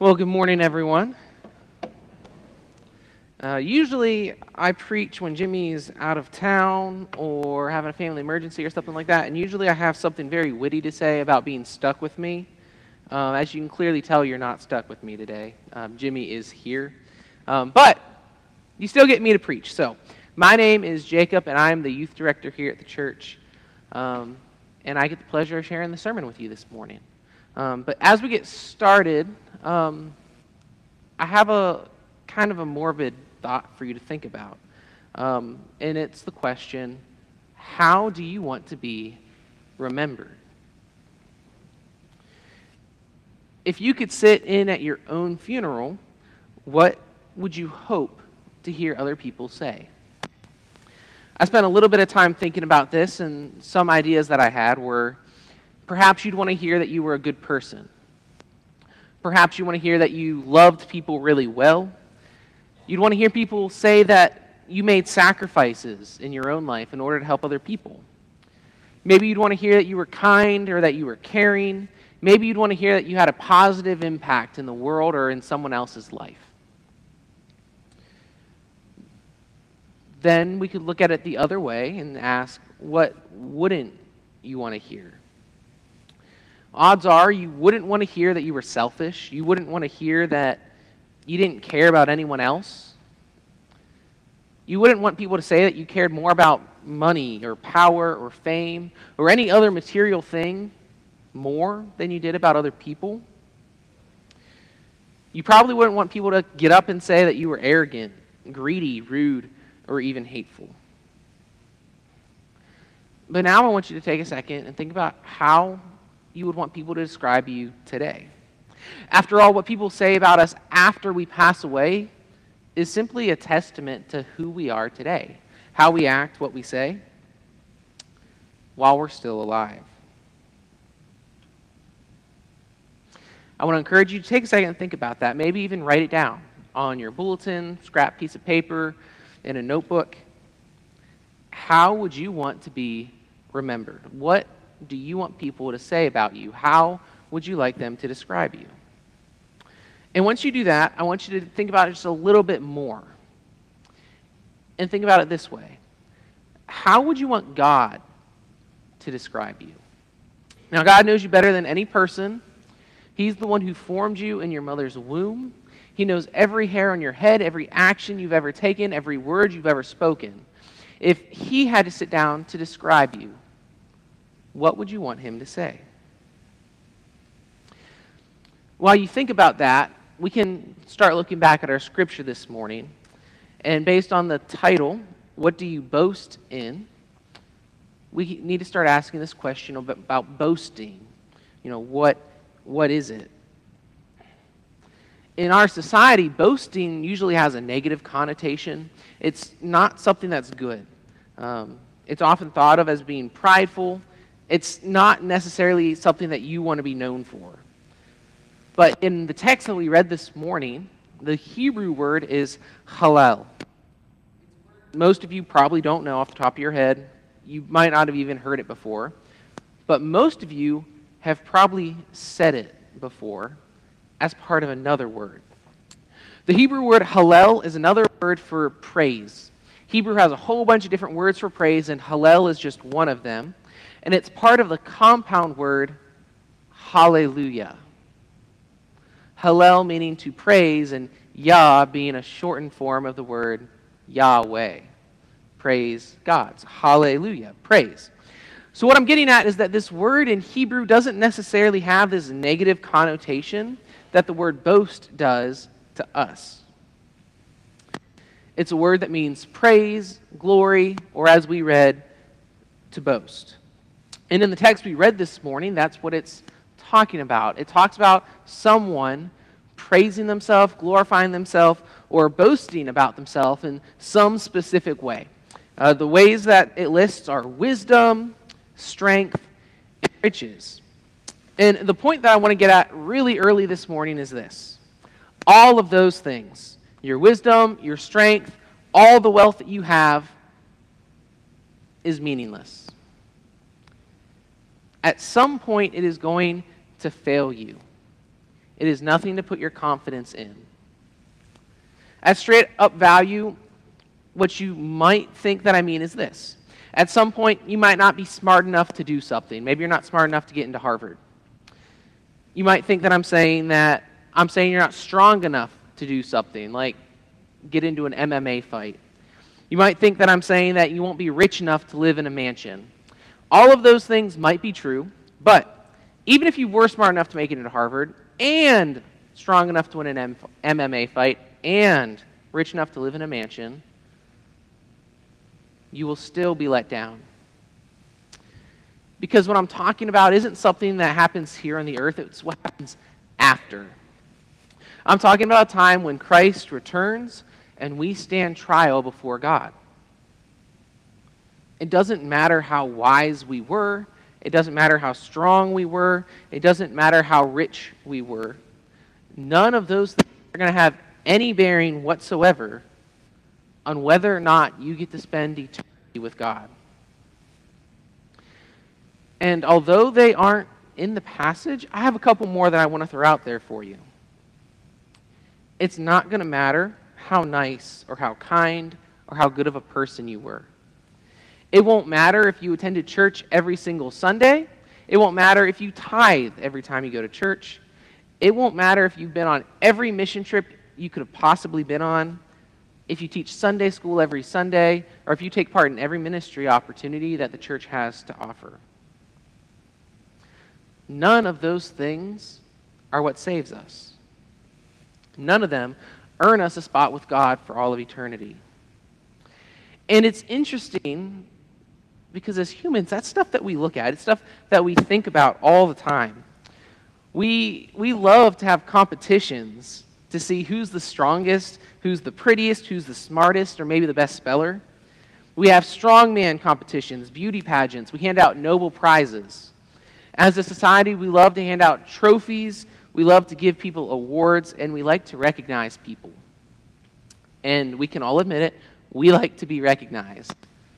Well, good morning, everyone. Usually I preach when Jimmy's out of town or having a family emergency or something like that, and usually I have something very witty to say about being stuck with me. As you can clearly tell, you're not stuck with me today. Jimmy is here. But you still get me to preach. So, my name is Jacob, and I'm the youth director here at the church. And I get the pleasure of sharing the sermon with you this morning. But as we get started, I have a kind of a morbid thought for you to think about. And it's the question, how do you want to be remembered? If you could sit in at your own funeral, what would you hope to hear other people say? I spent a little bit of time thinking about this, and some ideas that I had were, perhaps you'd want to hear that you were a good person. Perhaps you want to hear that you loved people really well. You'd want to hear people say that you made sacrifices in your own life in order to help other people. Maybe you'd want to hear that you were kind or that you were caring. Maybe you'd want to hear that you had a positive impact in the world or in someone else's life. Then we could look at it the other way and ask, what wouldn't you want to hear? Odds are you wouldn't want to hear that you were selfish. You wouldn't want to hear that you didn't care about anyone else. You wouldn't want people to say that you cared more about money or power or fame or any other material thing more than you did about other people. You probably wouldn't want people to get up and say that you were arrogant, greedy, rude, or even hateful. But now I want you to take a second and think about how you would want people to describe you today. After all, what people say about us after we pass away is simply a testament to who we are today, how we act, what we say, while we're still alive. I want to encourage you to take a second and think about that. Maybe even write it down on your bulletin, scrap piece of paper, in a notebook. How would you want to be remembered? What do you want people to say about you? How would you like them to describe you? And once you do that, I want you to think about it just a little bit more. And think about it this way. How would you want God to describe you? Now, God knows you better than any person. He's the one who formed you in your mother's womb. He knows every hair on your head, every action you've ever taken, every word you've ever spoken. If he had to sit down to describe you, what would you want him to say? While you think about that, we can start looking back at our scripture this morning. And based on the title, What Do You Boast In? We need to start asking this question about boasting. What is it? In our society, boasting usually has a negative connotation. It's not something that's good. It's often thought of as being prideful. It's not necessarily something that you want to be known for. But in the text that we read this morning, the Hebrew word is hallel. Most of you probably don't know off the top of your head. You might not have even heard it before. But most of you have probably said it before as part of another word. The Hebrew word hallel is another word for praise. Hebrew has a whole bunch of different words for praise, and hallel is just one of them. And it's part of the compound word hallelujah. Hallel meaning to praise, and Yah being a shortened form of the word Yahweh. Praise God's. Hallelujah. Praise. So what I'm getting at is that this word in Hebrew doesn't necessarily have this negative connotation that the word boast does to us. It's a word that means praise, glory, or as we read, to boast. And in the text we read this morning, that's what it's talking about. It talks about someone praising themselves, glorifying themselves, or boasting about themselves in some specific way. The ways that it lists are wisdom, strength, and riches. And the point that I want to get at really early this morning is this. All of those things, your wisdom, your strength, all the wealth that you have, is meaningless. At some point, it is going to fail you. It is nothing to put your confidence in. At straight up value, what you might think that I mean is this. At some point, you might not be smart enough to do something. Maybe you're not smart enough to get into Harvard. You might think that I'm saying you're not strong enough to do something, like get into an MMA fight. You might think that I'm saying that you won't be rich enough to live in a mansion. All of those things might be true, but even if you were smart enough to make it into Harvard, and strong enough to win an MMA fight, and rich enough to live in a mansion, you will still be let down. Because what I'm talking about isn't something that happens here on the earth, it's what happens after. I'm talking about a time when Christ returns and we stand trial before God. It doesn't matter how wise we were, it doesn't matter how strong we were, it doesn't matter how rich we were. None of those things are going to have any bearing whatsoever on whether or not you get to spend eternity with God. And although they aren't in the passage, I have a couple more that I want to throw out there for you. It's not going to matter how nice or how kind or how good of a person you were. It won't matter if you attended church every single Sunday. It won't matter if you tithe every time you go to church. It won't matter if you've been on every mission trip you could have possibly been on, if you teach Sunday school every Sunday, or if you take part in every ministry opportunity that the church has to offer. None of those things are what saves us. None of them earn us a spot with God for all of eternity. And it's interesting because as humans, that's stuff that we look at. It's stuff that we think about all the time. We love to have competitions to see who's the strongest, who's the prettiest, who's the smartest, or maybe the best speller. We have strongman competitions, beauty pageants. We hand out Nobel Prizes. As a society, we love to hand out trophies. We love to give people awards, and we like to recognize people. And we can all admit it, we like to be recognized.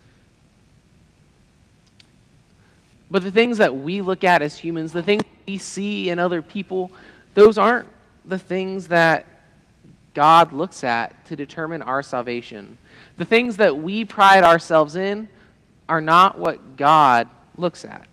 But the things that we look at as humans, the things we see in other people, those aren't the things that God looks at to determine our salvation. The things that we pride ourselves in are not what God looks at.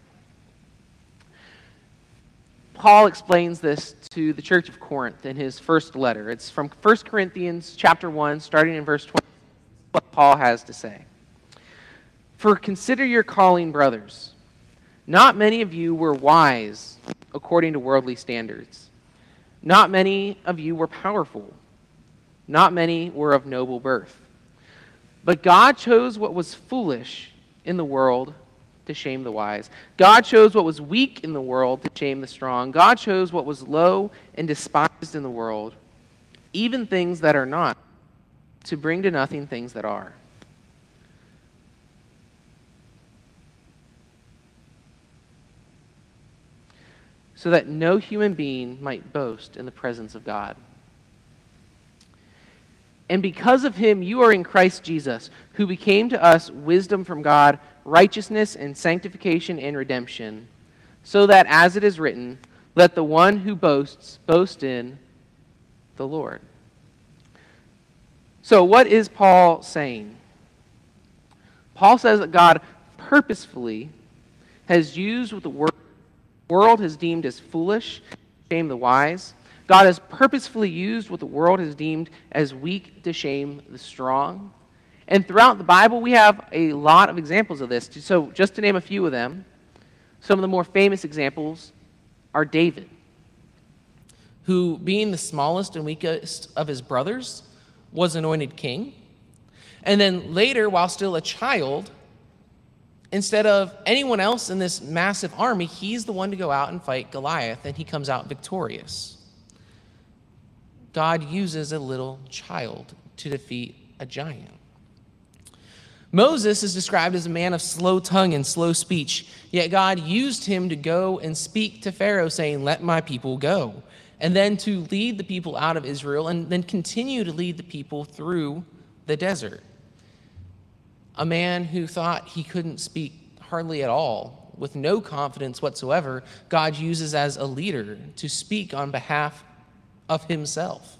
Paul explains this to the church of Corinth in his first letter. It's from 1 Corinthians chapter 1, starting in verse 20, what Paul has to say. For consider your calling, brothers. Not many of you were wise according to worldly standards. Not many of you were powerful. Not many were of noble birth. But God chose what was foolish in the world to shame the wise. God chose what was weak in the world to shame the strong. God chose what was low and despised in the world, even things that are not, to bring to nothing things that are. So that no human being might boast in the presence of God. And because of him, you are in Christ Jesus, who became to us wisdom from God, righteousness and sanctification and redemption, so that, as it is written, let the one who boasts boast in the Lord. So what is Paul saying? Paul says that God purposefully has used what the world has deemed as foolish to shame the wise. God has purposefully used what the world has deemed as weak to shame the strong. And throughout the Bible, we have a lot of examples of this. So just to name a few of them, some of the more famous examples are David, who, being the smallest and weakest of his brothers, was anointed king. And then later, while still a child, instead of anyone else in this massive army, he's the one to go out and fight Goliath, and he comes out victorious. God uses a little child to defeat a giant. Moses is described as a man of slow tongue and slow speech, yet God used him to go and speak to Pharaoh, saying, "Let my people go," and then to lead the people out of Israel, and then continue to lead the people through the desert. A man who thought he couldn't speak hardly at all, with no confidence whatsoever, God uses as a leader to speak on behalf of himself.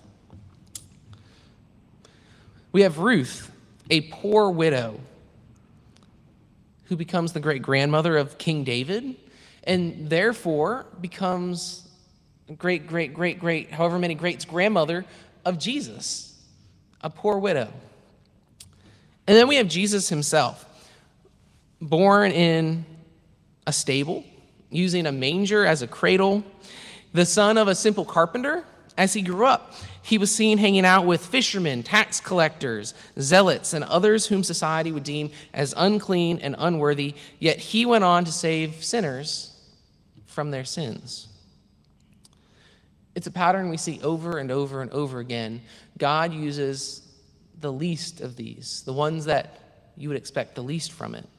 We have Ruth, a poor widow, who becomes the great-grandmother of King David, and therefore becomes great, however many greats, grandmother of Jesus, a poor widow. And then we have Jesus himself, born in a stable, using a manger as a cradle, the son of a simple carpenter. As he grew up, he was seen hanging out with fishermen, tax collectors, zealots, and others whom society would deem as unclean and unworthy, yet he went on to save sinners from their sins. It's a pattern we see over and over and over again. God uses the least of these, the ones that you would expect the least from it.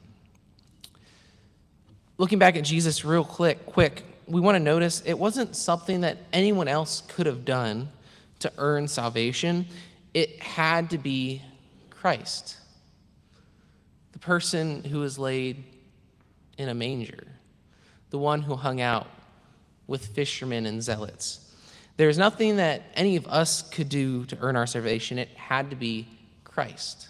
Looking back at Jesus real quick, we want to notice it wasn't something that anyone else could have done to earn salvation. It had to be Christ, the person who was laid in a manger, the one who hung out with fishermen and zealots. There's nothing that any of us could do to earn our salvation. It had to be Christ.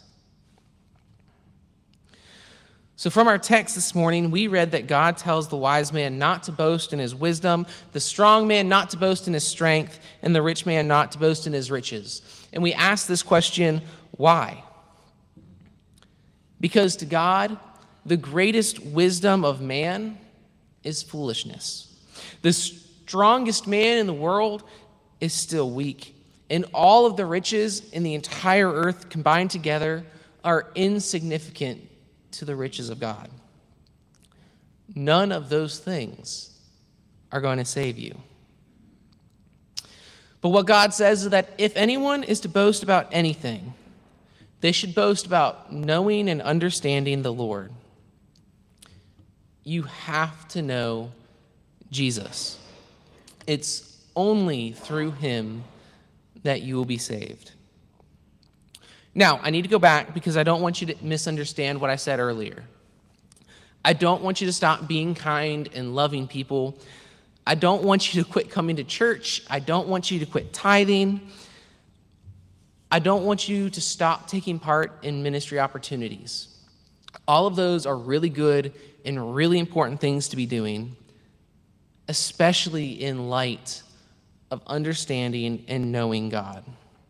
So from our text this morning, we read that God tells the wise man not to boast in his wisdom, the strong man not to boast in his strength, and the rich man not to boast in his riches. And we ask this question, why? Because to God, the greatest wisdom of man is foolishness. The strongest man in the world is still weak, and all of the riches in the entire earth combined together are insignificant to the riches of God. None of those things are going to save you. But what God says is that if anyone is to boast about anything, they should boast about knowing and understanding the Lord. You have to know Jesus. It's only through him that you will be saved. Now, I need to go back because I don't want you to misunderstand what I said earlier. I don't want you to stop being kind and loving people. I don't want you to quit coming to church. I don't want you to quit tithing. I don't want you to stop taking part in ministry opportunities. All of those are really good and really important things to be doing, especially in light of understanding and knowing God.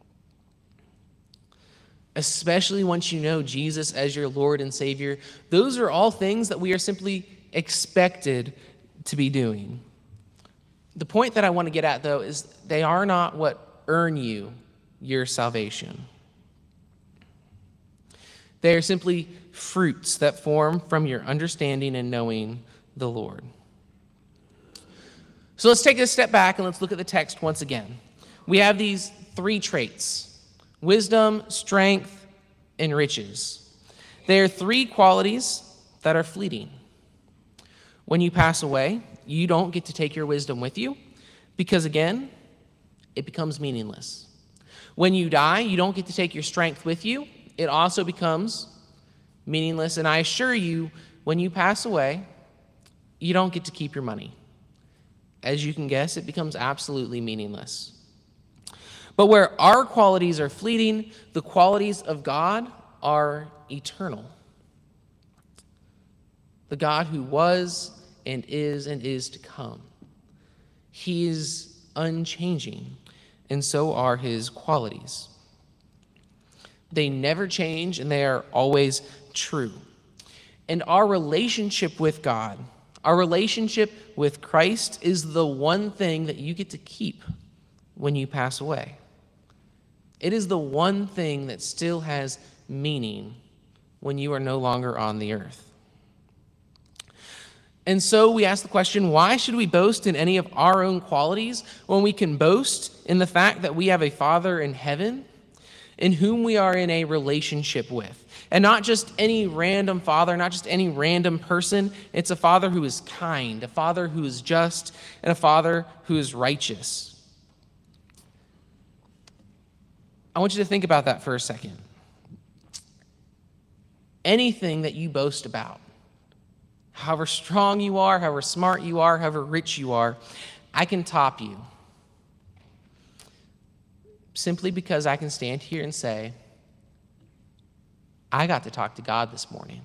Especially once you know Jesus as your Lord and Savior, those are all things that we are simply expected to be doing. The point that I want to get at, though, is they are not what earn you your salvation. They are simply fruits that form from your understanding and knowing the Lord. So let's take a step back and let's look at the text once again. We have these three traits: wisdom, strength, and riches. They are three qualities that are fleeting. When you pass away, you don't get to take your wisdom with you because, again, it becomes meaningless. When you die, you don't get to take your strength with you. It also becomes meaningless. And I assure you, when you pass away, you don't get to keep your money. As you can guess, it becomes absolutely meaningless. But where our qualities are fleeting, the qualities of God are eternal. The God who was and is to come. He is unchanging, and so are his qualities. They never change, and they are always true. And our relationship with God, our relationship with Christ, is the one thing that you get to keep when you pass away. It is the one thing that still has meaning when you are no longer on the earth. And so we ask the question, why should we boast in any of our own qualities when we can boast in the fact that we have a Father in heaven in whom we are in a relationship with? And not just any random father, not just any random person. It's a Father who is kind, a Father who is just, and a Father who is righteous. I want you to think about that for a second. Anything that you boast about, however strong you are, however smart you are, however rich you are, I can top you. simply because I can stand here and say, I got to talk to God this morning.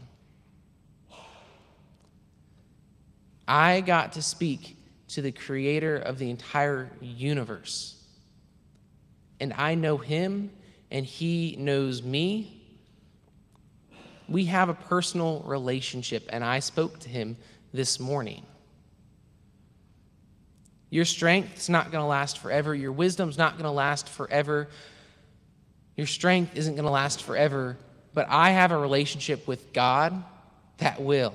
I got to speak to the creator of the entire universe. And I know him, and he knows me. We have a personal relationship, and I spoke to him this morning. Your strength's not going to last forever. Your wisdom's not going to last forever. Your strength isn't going to last forever. But I have a relationship with God that will.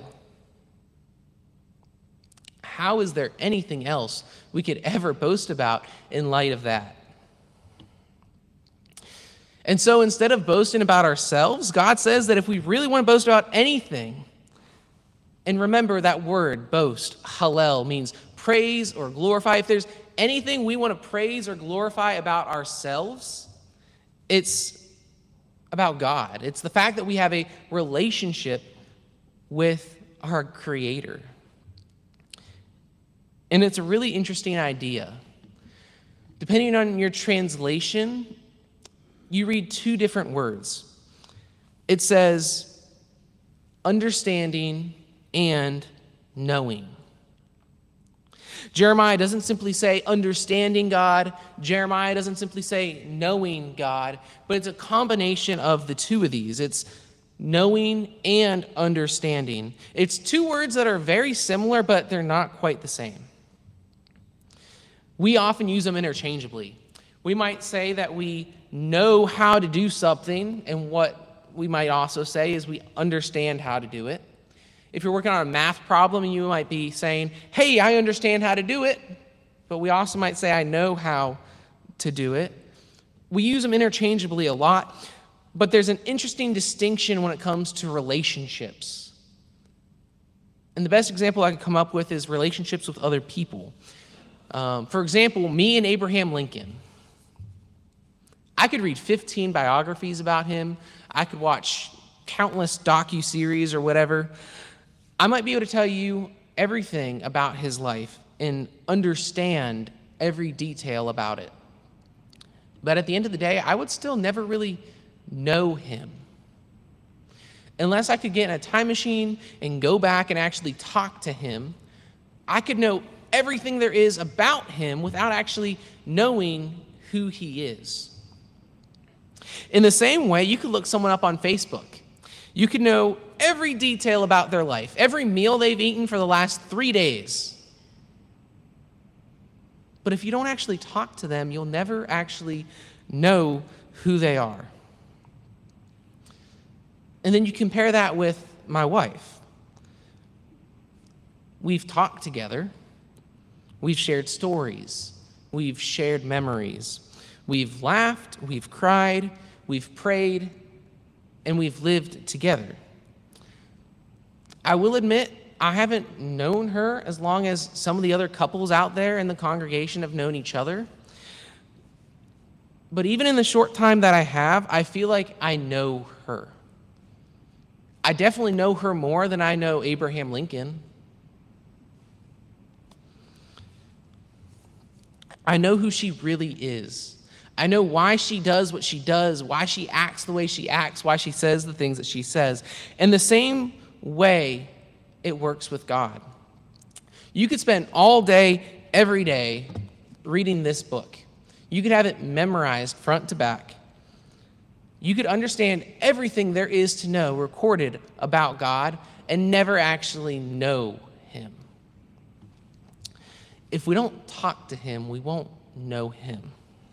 How is there anything else we could ever boast about in light of that? And so instead of boasting about ourselves, God says that if we really want to boast about anything, and remember that word, boast, hallel, means praise or glorify. If there's anything we want to praise or glorify about ourselves, it's about God. It's the fact that we have a relationship with our Creator. And it's a really interesting idea. Depending on your translation, you read two different words. It says understanding and knowing. Jeremiah doesn't simply say understanding God. Jeremiah doesn't simply say knowing God, but it's a combination of the two of these. It's knowing and understanding. It's two words that are very similar, but they're not quite the same. We often use them interchangeably. We might say that we know how to do something, and what we might also say is we understand how to do it. If you're working on a math problem, you might be saying, hey, I understand how to do it, but we also might say, I know how to do it. We use them interchangeably a lot, but there's an interesting distinction when it comes to relationships. And the best example I can come up with is relationships with other people. For example, me and Abraham Lincoln. I could read 15 biographies about him. I could watch countless docu-series or whatever. I might be able to tell you everything about his life and understand every detail about it. But at the end of the day, I would still never really know him. Unless I could get in a time machine and go back and actually talk to him, I could know everything there is about him without actually knowing who he is. In the same way, you could look someone up on Facebook. You could know every detail about their life, every meal they've eaten for the last 3 days. But if you don't actually talk to them, you'll never actually know who they are. And then you compare that with my wife. We've talked together. We've shared stories. We've shared memories. We've laughed. We've cried. We've prayed. And we've lived together. I will admit, I haven't known her as long as some of the other couples out there in the congregation have known each other. But even in the short time that I have, I feel like I know her. I definitely know her more than I know Abraham Lincoln. I know who she really is. I know why she does what she does, why she acts the way she acts, why she says the things that she says. And the same way it works with God. You could spend all day, every day, reading this book. You could have it memorized front to back. You could understand everything there is to know recorded about God and never actually know him. If we don't talk to him, we won't know him.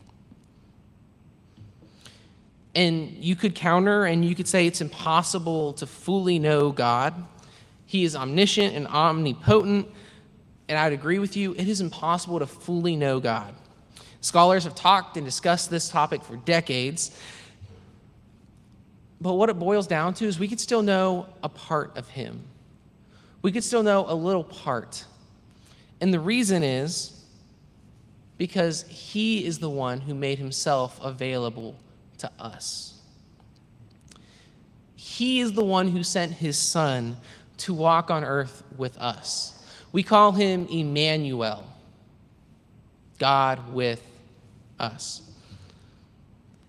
And you could counter and you could say it's impossible to fully know God. He is omniscient and omnipotent, and I would agree with you, it is impossible to fully know God. Scholars have talked and discussed this topic for decades, but what it boils down to is we could still know a part of him. We could still know a little part. And the reason is because he is the one who made himself available to us. He is the one who sent his son to walk on earth with us. We call him Emmanuel, God with us.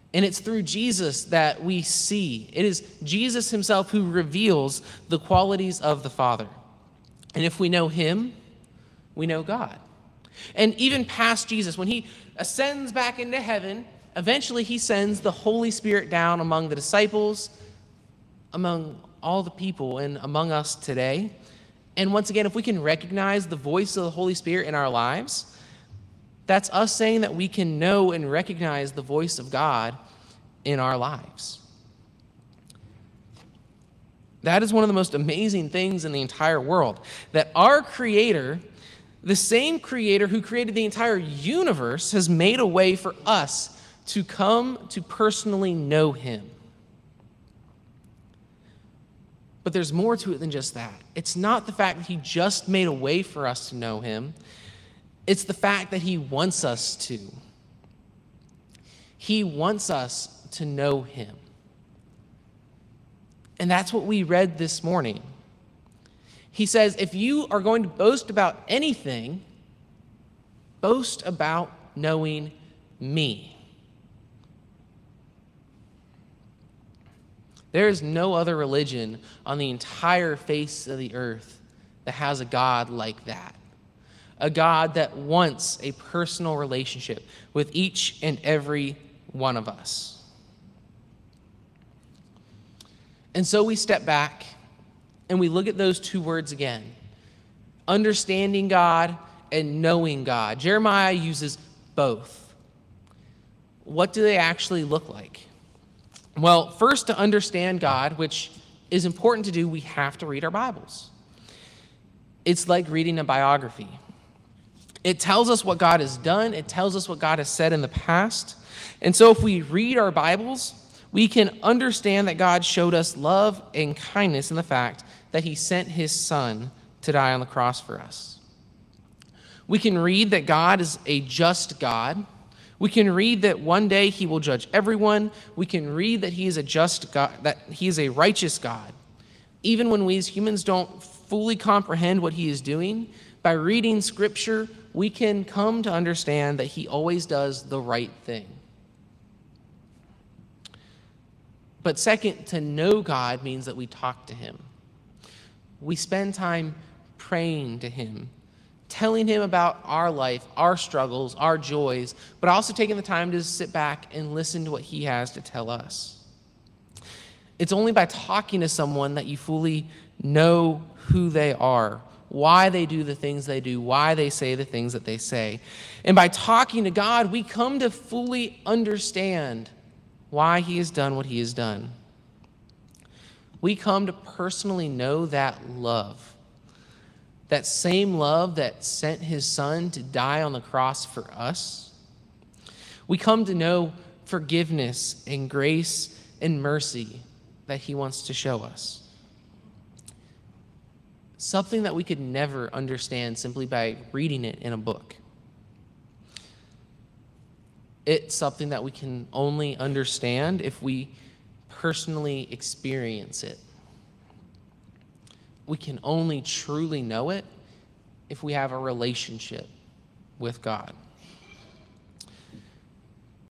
And it's through Jesus that we see. It is Jesus himself who reveals the qualities of the Father. And if we know him, we know God. And even past Jesus, when he ascends back into heaven, eventually he sends the Holy Spirit down among the disciples, among all the people, and among us today. And once again, if we can recognize the voice of the Holy Spirit in our lives, that's us saying that we can know and recognize the voice of God in our lives. That is one of the most amazing things in the entire world, that our Creator, the same Creator who created the entire universe, has made a way for us to come to personally know him. But there's more to it than just that. It's not the fact that he just made a way for us to know him. It's the fact that he wants us to. He wants us to know him. And that's what we read this morning. He says, if you are going to boast about anything, boast about knowing me. There is no other religion on the entire face of the earth that has a God like that. A God that wants a personal relationship with each and every one of us. And so we step back and we look at those two words again. Understanding God and knowing God. Jeremiah uses both. What do they actually look like? Well, first, to understand God, which is important to do, we have to read our Bibles. It's like reading a biography. It tells us what God has done. It tells us what God has said in the past. And so if we read our Bibles, we can understand that God showed us love and kindness in the fact that he sent his Son to die on the cross for us. We can read that God is a just God. We can read that one day he will judge everyone. We can read that he is a just God, that he is a righteous God. Even when we as humans don't fully comprehend what he is doing, by reading Scripture, we can come to understand that he always does the right thing. But second, to know God means that we talk to him. We spend time praying to him, telling him about our life, our struggles, our joys, but also taking the time to sit back and listen to what he has to tell us. It's only by talking to someone that you fully know who they are, why they do the things they do, why they say the things that they say. And by talking to God, we come to fully understand why he has done what he has done. We come to personally know that love. That same love that sent his Son to die on the cross for us. We come to know forgiveness and grace and mercy that he wants to show us. Something that we could never understand simply by reading it in a book. It's something that we can only understand if we personally experience it. We can only truly know it if we have a relationship with God.